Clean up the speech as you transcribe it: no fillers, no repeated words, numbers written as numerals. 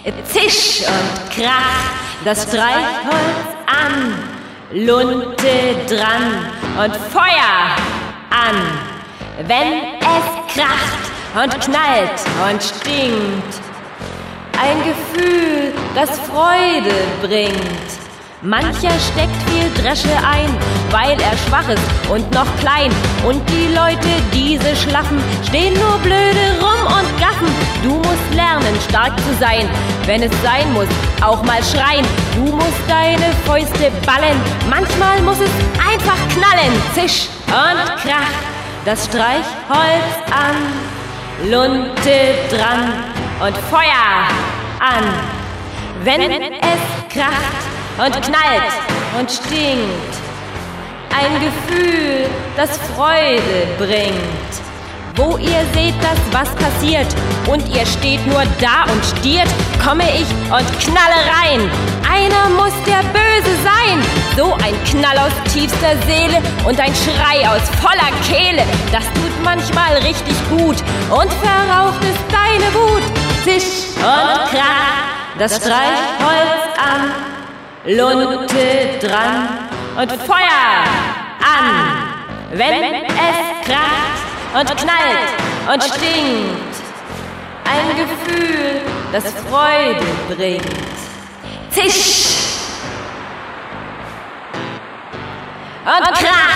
Zisch und krach, das Streichholz an, Lunte dran und Feuer an. Wenn es kracht und knallt und stinkt, ein Gefühl, das Freude bringt. Mancher steckt viel Dresche ein, weil er schwach ist und noch klein. Und die Leute, diese Schlaffen, stehen nur blöde rum und gaffen. Du musst lernen, stark zu sein, wenn es sein muss, auch mal schreien. Du musst deine Fäuste ballen, manchmal muss es einfach knallen. Zisch und krach, das Streichholz an, Lunte dran und Feuer an. Wenn es kracht und knallt und stinkt, ein Gefühl, das Freude bringt. Wo ihr seht, dass was passiert und ihr steht nur da und stiert, komme ich und knalle rein. Einer muss der Böse sein, so ein Knall aus tiefster Seele und ein Schrei aus voller Kehle. Das tut manchmal richtig gut und verraucht ist deine Wut. Zisch und krach, das Streichholz an, Lunte dran und Feuer an. Wenn es kracht und knallt und stinkt, ein Gefühl, das Freude bringt. Zisch und krach.